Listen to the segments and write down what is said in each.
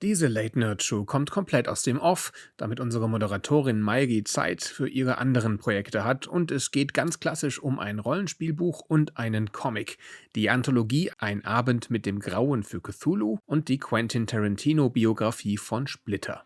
Diese Late-Night-Show kommt komplett aus dem Off, damit unsere Moderatorin Maigi Zeit für ihre anderen Projekte hat und es geht ganz klassisch um ein Rollenspielbuch und einen Comic. Die Anthologie Ein Abend mit dem Grauen für Cthulhu und die Quentin Tarantino-Biografie von Splitter.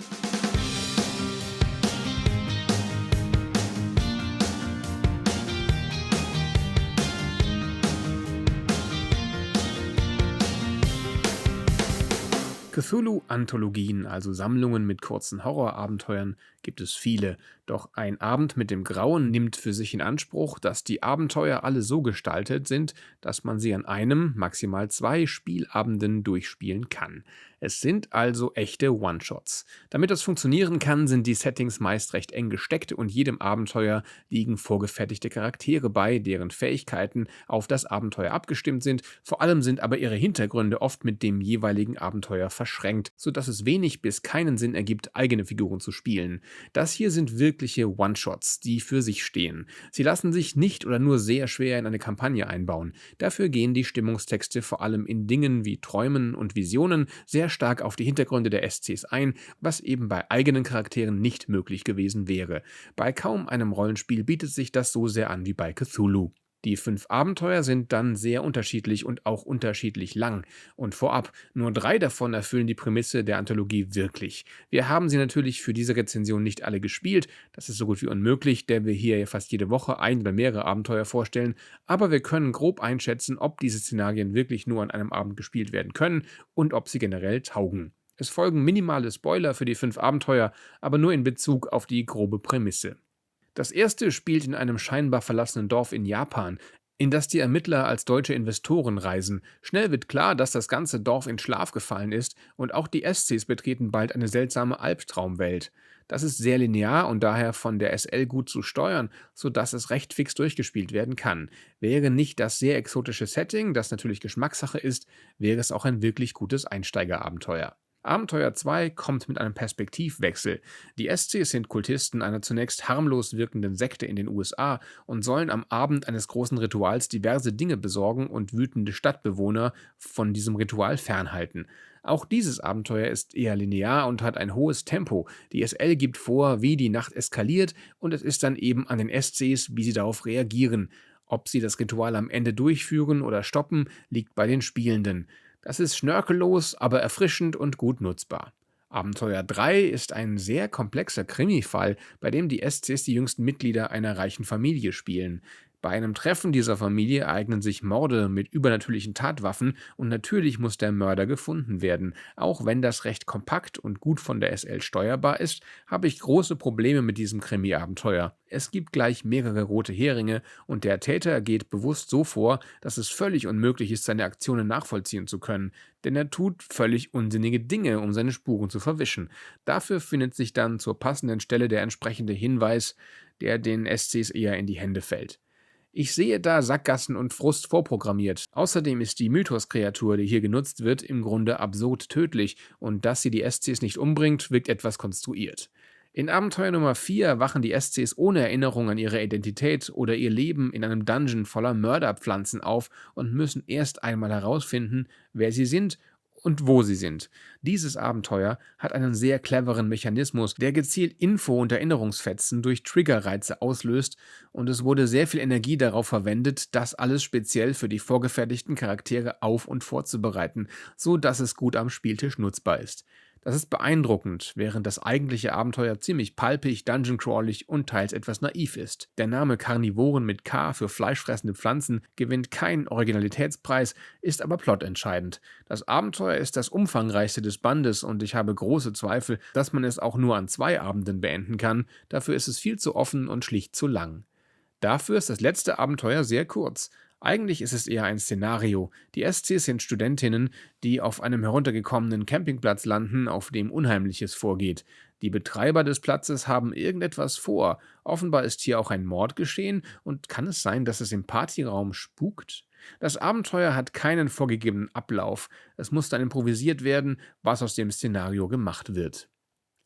Cthulhu-Anthologien, also Sammlungen mit kurzen Horrorabenteuern, gibt es viele. Doch ein Abend mit dem Grauen nimmt für sich in Anspruch, dass die Abenteuer alle so gestaltet sind, dass man sie an einem, maximal zwei Spielabenden durchspielen kann. Es sind also echte One-Shots. Damit das funktionieren kann, sind die Settings meist recht eng gesteckt und jedem Abenteuer liegen vorgefertigte Charaktere bei, deren Fähigkeiten auf das Abenteuer abgestimmt sind. Vor allem sind aber ihre Hintergründe oft mit dem jeweiligen Abenteuer verschränkt, sodass es wenig bis keinen Sinn ergibt, eigene Figuren zu spielen. Das hier sind wirkliche One-Shots, die für sich stehen. Sie lassen sich nicht oder nur sehr schwer in eine Kampagne einbauen. Dafür gehen die Stimmungstexte vor allem in Dingen wie Träumen und Visionen sehr stark auf die Hintergründe der SCs ein, was eben bei eigenen Charakteren nicht möglich gewesen wäre. Bei kaum einem Rollenspiel bietet sich das so sehr an wie bei Cthulhu. Die 5 Abenteuer sind dann sehr unterschiedlich und auch unterschiedlich lang. Und vorab, nur 3 davon erfüllen die Prämisse der Anthologie wirklich. Wir haben sie natürlich für diese Rezension nicht alle gespielt, das ist so gut wie unmöglich, da wir hier ja fast jede Woche ein oder mehrere Abenteuer vorstellen, aber wir können grob einschätzen, ob diese Szenarien wirklich nur an einem Abend gespielt werden können und ob sie generell taugen. Es folgen minimale Spoiler für die 5 Abenteuer, aber nur in Bezug auf die grobe Prämisse. Das erste spielt in einem scheinbar verlassenen Dorf in Japan, in das die Ermittler als deutsche Investoren reisen. Schnell wird klar, dass das ganze Dorf in Schlaf gefallen ist und auch die SCs betreten bald eine seltsame Albtraumwelt. Das ist sehr linear und daher von der SL gut zu steuern, sodass es recht fix durchgespielt werden kann. Wäre nicht das sehr exotische Setting, das natürlich Geschmackssache ist, wäre es auch ein wirklich gutes Einsteigerabenteuer. Abenteuer 2 kommt mit einem Perspektivwechsel. Die SCs sind Kultisten einer zunächst harmlos wirkenden Sekte in den USA und sollen am Abend eines großen Rituals diverse Dinge besorgen und wütende Stadtbewohner von diesem Ritual fernhalten. Auch dieses Abenteuer ist eher linear und hat ein hohes Tempo. Die SL gibt vor, wie die Nacht eskaliert und es ist dann eben an den SCs, wie sie darauf reagieren. Ob sie das Ritual am Ende durchführen oder stoppen, liegt bei den Spielenden. Das ist schnörkellos, aber erfrischend und gut nutzbar. Abenteuer 3 ist ein sehr komplexer Krimi-Fall, bei dem die SCs die jüngsten Mitglieder einer reichen Familie spielen. Bei einem Treffen dieser Familie ereignen sich Morde mit übernatürlichen Tatwaffen und natürlich muss der Mörder gefunden werden. Auch wenn das recht kompakt und gut von der SL steuerbar ist, habe ich große Probleme mit diesem Krimi-Abenteuer. Es gibt gleich mehrere rote Heringe und der Täter geht bewusst so vor, dass es völlig unmöglich ist, seine Aktionen nachvollziehen zu können. Denn er tut völlig unsinnige Dinge, um seine Spuren zu verwischen. Dafür findet sich dann zur passenden Stelle der entsprechende Hinweis, der den SCs eher in die Hände fällt. Ich sehe da Sackgassen und Frust vorprogrammiert. Außerdem ist die Mythos-Kreatur, die hier genutzt wird, im Grunde absurd tödlich und dass sie die SCs nicht umbringt, wirkt etwas konstruiert. In Abenteuer Nummer 4 wachen die SCs ohne Erinnerung an ihre Identität oder ihr Leben in einem Dungeon voller Mörderpflanzen auf und müssen erst einmal herausfinden, wer sie sind und wo sie sind. Dieses Abenteuer hat einen sehr cleveren Mechanismus, der gezielt Info- und Erinnerungsfetzen durch Triggerreize auslöst und es wurde sehr viel Energie darauf verwendet, das alles speziell für die vorgefertigten Charaktere auf- und vorzubereiten, so dass es gut am Spieltisch nutzbar ist. Das ist beeindruckend, während das eigentliche Abenteuer ziemlich palpig, dungeon-crawlig und teils etwas naiv ist. Der Name Karnivoren mit K für fleischfressende Pflanzen gewinnt keinen Originalitätspreis, ist aber plotentscheidend. Das Abenteuer ist das umfangreichste des Bandes und ich habe große Zweifel, dass man es auch nur an 2 Abenden beenden kann, dafür ist es viel zu offen und schlicht zu lang. Dafür ist das letzte Abenteuer sehr kurz. Eigentlich ist es eher ein Szenario. Die SCs sind Studentinnen, die auf einem heruntergekommenen Campingplatz landen, auf dem Unheimliches vorgeht. Die Betreiber des Platzes haben irgendetwas vor. Offenbar ist hier auch ein Mord geschehen und kann es sein, dass es im Partyraum spukt? Das Abenteuer hat keinen vorgegebenen Ablauf. Es muss dann improvisiert werden, was aus dem Szenario gemacht wird.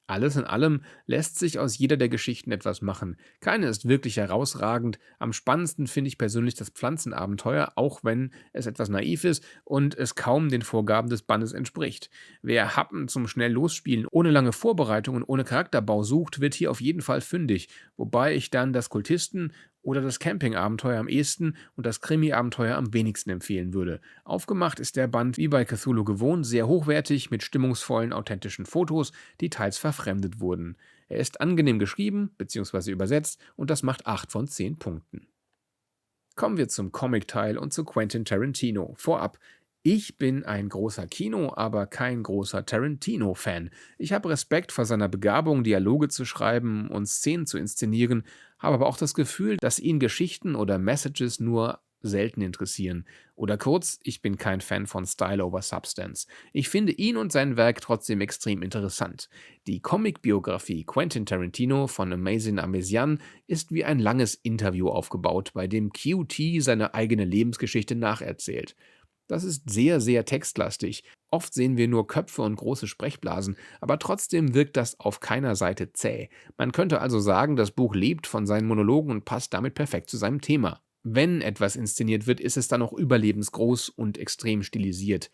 Alles in allem lässt sich aus jeder der Geschichten etwas machen. Keine ist wirklich herausragend. Am spannendsten finde ich persönlich das Pflanzenabenteuer, auch wenn es etwas naiv ist und es kaum den Vorgaben des Bandes entspricht. Wer Happen zum schnell losspielen, ohne lange Vorbereitung und ohne Charakterbau sucht, wird hier auf jeden Fall fündig. Wobei ich dann das Kultisten- oder das Campingabenteuer am ehesten und das Krimi-Abenteuer am wenigsten empfehlen würde. Aufgemacht ist der Band wie bei Cthulhu gewohnt sehr hochwertig mit stimmungsvollen, authentischen Fotos, die teils verfremdet wurden. Er ist angenehm geschrieben bzw. übersetzt und das macht 8 von 10 Punkten. Kommen wir zum Comic-Teil und zu Quentin Tarantino. Vorab, ich bin ein großer aber kein großer Tarantino-Fan. Ich habe Respekt vor seiner Begabung, Dialoge zu schreiben und Szenen zu inszenieren, habe aber auch das Gefühl, dass ihn Geschichten oder Messages nur selten interessieren. Oder kurz, ich bin kein Fan von Style over Substance. Ich finde ihn und sein Werk trotzdem extrem interessant. Die Comic-Biografie Quentin Tarantino von Amazing Amesian ist wie ein langes Interview aufgebaut, bei dem QT seine eigene Lebensgeschichte nacherzählt. Das ist sehr, sehr textlastig. Oft sehen wir nur Köpfe und große Sprechblasen, aber trotzdem wirkt das auf keiner Seite zäh. Man könnte also sagen, das Buch lebt von seinen Monologen und passt damit perfekt zu seinem Thema. Wenn etwas inszeniert wird, ist es dann auch überlebensgroß und extrem stilisiert.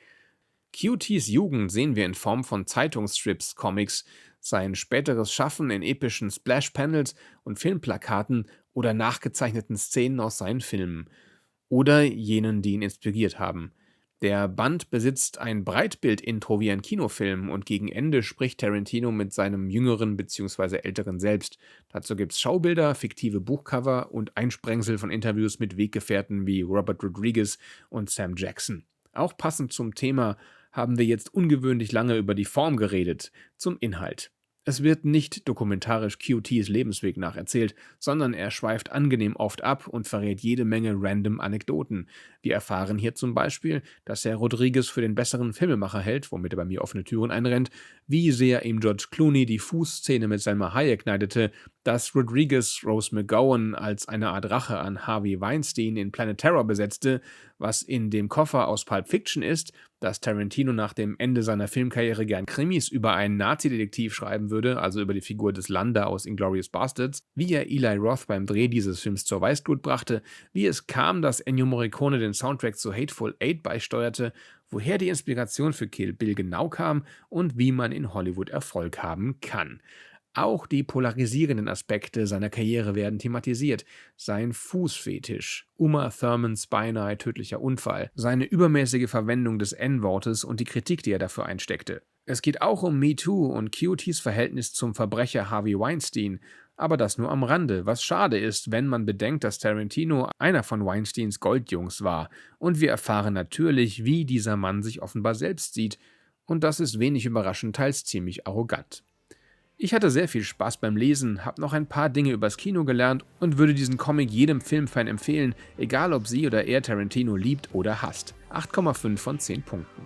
QTs Jugend sehen wir in Form von Zeitungsstrips, Comics, sein späteres Schaffen in epischen Splash-Panels und Filmplakaten oder nachgezeichneten Szenen aus seinen Filmen oder jenen, die ihn inspiriert haben. Der Band besitzt ein Breitbild-Intro wie ein Kinofilm und gegen Ende spricht Tarantino mit seinem jüngeren bzw. älteren Selbst. Dazu gibt es Schaubilder, fiktive Buchcover und Einsprengsel von Interviews mit Weggefährten wie Robert Rodriguez und Sam Jackson. Auch passend zum Thema haben wir jetzt ungewöhnlich lange über die Form geredet, zum Inhalt. Es wird nicht dokumentarisch QTs Lebensweg nacherzählt, sondern er schweift angenehm oft ab und verrät jede Menge random Anekdoten. Wir erfahren hier zum Beispiel, dass er Rodriguez für den besseren Filmemacher hält, womit er bei mir offene Türen einrennt, wie sehr ihm George Clooney die Fußszene mit Selma Hayek neidete, dass Rodriguez Rose McGowan als eine Art Rache an Harvey Weinstein in Planet Terror besetzte, was in dem Koffer aus Pulp Fiction ist, dass Tarantino nach dem Ende seiner Filmkarriere gern Krimis über einen Nazi-Detektiv schreiben würde, also über die Figur des Landa aus Inglourious Basterds, wie er Eli Roth beim Dreh dieses Films zur Weißglut brachte, wie es kam, dass Ennio Morricone den Soundtrack zu Hateful Eight beisteuerte, woher die Inspiration für Kill Bill genau kam und wie man in Hollywood Erfolg haben kann. Auch die polarisierenden Aspekte seiner Karriere werden thematisiert. Sein Fußfetisch, Uma Thurmans beinahe tödlicher Unfall, seine übermäßige Verwendung des N-Wortes und die Kritik, die er dafür einsteckte. Es geht auch um MeToo und QTs Verhältnis zum Verbrecher Harvey Weinstein, aber das nur am Rande, was schade ist, wenn man bedenkt, dass Tarantino einer von Weinsteins Goldjungs war. Und wir erfahren natürlich, wie dieser Mann sich offenbar selbst sieht. Und das ist wenig überraschend, teils ziemlich arrogant. Ich hatte sehr viel Spaß beim Lesen, habe noch ein paar Dinge übers Kino gelernt und würde diesen Comic jedem Filmfan empfehlen, egal ob sie oder er Tarantino liebt oder hasst. 8,5 von 10 Punkten.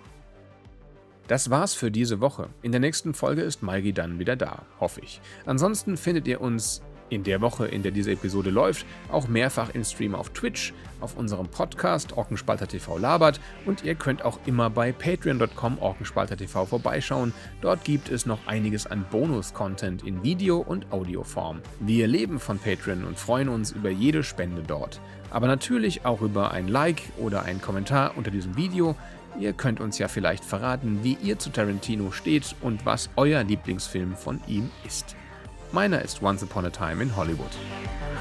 Das war's für diese Woche. In der nächsten Folge ist Malgi dann wieder da, hoffe ich. Ansonsten findet ihr uns in der Woche, in der diese Episode läuft, auch mehrfach im Stream auf Twitch, auf unserem Podcast Orkenspalter TV labert und ihr könnt auch immer bei patreon.com Orkenspalter TV vorbeischauen. Dort gibt es noch einiges an Bonus-Content in Video- und Audioform. Wir leben von Patreon und freuen uns über jede Spende dort. Aber natürlich auch über ein Like oder einen Kommentar unter diesem Video. Ihr könnt uns ja vielleicht verraten, wie ihr zu Tarantino steht und was euer Lieblingsfilm von ihm ist. Meiner ist Once Upon a Time in Hollywood.